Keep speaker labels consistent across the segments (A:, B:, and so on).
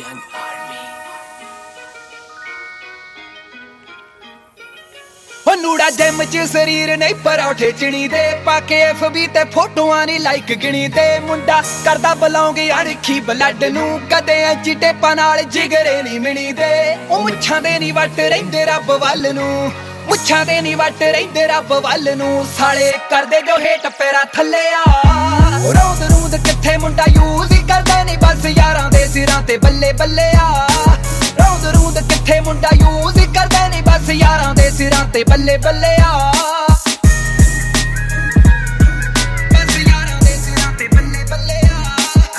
A: Young Army।
B: ਨੂੜਾ gym ਚ ਸਰੀਰ ਨਹੀਂ ਪਰੌਠੇ ਚਿਣੀ ਦੇ ਪਾਕੇ FB ਤੇ ਫੋਟੋਆਂ ਨਹੀਂ ਲਾਈਕ ਗਿਣੀ ਦੇ ਮੁੰਡਾ ਕਰਦਾ ਬਲੌਂਗ ਅਣਖੀ ਬਲੱਡ ਨੂੰ ਕਦੇ ਐਂਚੀ ਟੇਪਾਂ ਨਾਲ ਜਿਗਰੇ ਨਹੀਂ ਮਿਣੀ ਦੇ ਉਹ ਮੁੱਛਾਂ ਦੇ ਨਹੀਂ ਵੱਟ ਰਹਿੰਦੇ ਰੱਬ ਵੱਲ ਨੂੰ ਮੁੱਛਾਂ ਦੇ ਨਹੀਂ ਵੱਟ ਰਹਿੰਦੇ ਰੱਬ ਵੱਲ ਨੂੰ ਸਾਲੇ ਕਰਦੇ ਜੋ ਹੇਠ ਪੈਰਾਂ ਥੱਲੇ ਆ ਰੋਂਦ ਰੂੰਦ ਕਿੱਥੇ ਮੁੰਡਾ ਯੂਜ਼ ਹੀ ਕਰਦੇ ਨਹੀਂ ਬਸ ਯਾਰਾਂ ਦੇ ਸਿਰਾਂ ਤੇ ਬੱਲੇ ਬੱਲੇ ਆ ਰੋਂਦ ਰੂੰਦ ਕਿੱਥੇ ਮੁੰਡਾ ਯੂਜ਼ ਹੀ ਕਰਦੇ ਨਹੀਂ ਬਸ ਯਾਰਾਂ ਦੇ ਸਿਰਾਂ ਤੇ ਬੱਲੇ ਬੱਲੇ ਆ ਬਸ ਯਾਰਾਂ ਦੇ ਸਿਰਾਂ ਤੇ ਬੱਲੇ ਬੱਲੇ ਆ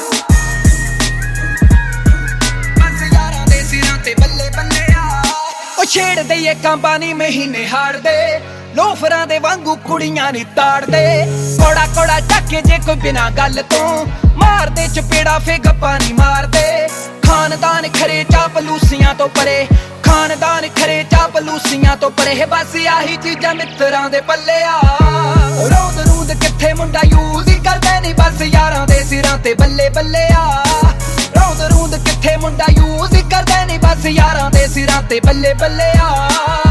B: ਬਸ ਯਾਰਾਂ ਦੇ ਸਿਰਾਂ ਤੇ ਬੱਲੇ ਬੱਲੇ ਆ ਉਹ ਛੇੜਦੇ ਏ ਕਾਂਬਾਂ ਨੀ ਮਹੀਨੇ ਹਾੜਦੇ ਲੋਫਰਾਂ ਦੇ ਵਾਂਗੂ ਕੁੜੀਆਂ ਨੀ ਤਾੜਦੇ ਕੋੜਾ ਕੋੜਾ ਚੱਕੇ ਜੇ ਕੋਈ ਬਿਨਾ ਗੱਲ ਤੋਂ ਮਾਰਦੇ ਚਪੇੜਾ ਫੇ ਗੱਪਾਂ ਨੀ ਮਾਰਦੇ ਖਾਨਦਾਨ ਖਰੇ ਚਾਪਲੂਸੀਆਂ ਤੋਂ ਪਰੇ ਖਾਨਦਾਨ ਖਰੇ ਚਾਪਲੂਸੀਆਂ ਤੋਂ ਪਰੇ ਬਸ ਆਹੀ ਚੀਜ਼ਾਂ ਮਿੱਤਰਾਂ ਦੇ ਪੱਲੇ ਆ ਰੋਂਦ ਰੂੰਦ ਕਿੱਥੇ ਮੁੰਡਾ ਯੂਜ਼ ਹੀ ਕਰਦੇ ਨਹੀਂ ਬਸ ਯਾਰਾਂ ਦੇ ਸਿਰਾਂ ਤੇ ਬੱਲੇ ਬੱਲੇ ਆ ਰੋਂਦ ਰੂੰਦ ਕਿੱਥੇ ਮੁੰਡਾ ਯੂਜ਼ ਹੀ ਕਰਦੇ ਨਹੀਂ ਬਸ ਯਾਰਾਂ ਦੇ ਸਿਰਾਂ ਤੇ ਬੱਲੇ ਬੱਲੇ ਆ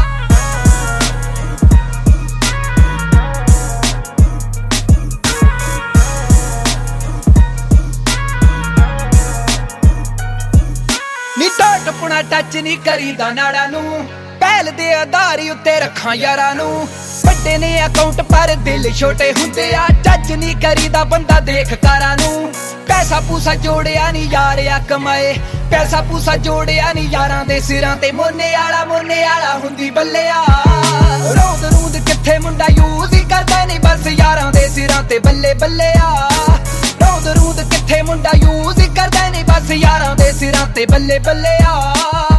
B: ਟਪਣਾ ਟੱਚ ਨਹੀਂ ਕਰੀਦਾ ਨਾੜਾਂ ਨੂੰ ਪਹਿਲ ਦੇ ਆਧਾਰ ਉੱਤੇ ਰੱਖਾਂ ਯਾਰਾਂ ਨੂੰ ਵੱਡੇ ਨੇ ਅਕਾਊਂਟ ਪਰ ਦਿਲ ਛੋਟੇ ਹੁੰਦੇ ਆ ਟੱਚ ਨਹੀਂ ਕਰੀਦਾ ਬੰਦਾ ਦੇਖ ਕਾਰਾਂ ਨੂੰ ਪੈਸਾ ਪੂਸਾ ਜੋੜਿਆ ਨਹੀਂ ਯਾਰਿਆ ਕਮਾਏ ਪੈਸਾ ਪੂਸਾ ਜੋੜਿਆ ਨਹੀਂ ਯਾਰਾਂ ਦੇ ਸਿਰਾਂ ਤੇ ਮੋਨੇ ਵਾਲਾ ਹੁੰਦੀ ਬੱਲਿਆ ਰੋਂਦ ਰੂੰਦ ਕਿੱਥੇ ਮੁੰਡਾ ਯੂਜ਼ ਹੀ ਕਰਦਾ ਨਹੀਂ ਬਸ ਯਾਰਾਂ ਦੇ ਸਿਰਾਂ ਤੇ ਬੱਲੇ ਬੱਲੇ ਆ ਰੋਂਦ ਰੂੰਦ ਕਿੱਥੇ ਮੁੰਡਾ ਯੂਜ਼ ਹੀ ਕਰਦਾ ਨਹੀਂ ਬਸ ਯਾਰਾਂ ਦੇ ਸਿਰਾਂ ਤੇ ਬੱਲੇ ਬੱਲੇ ਆ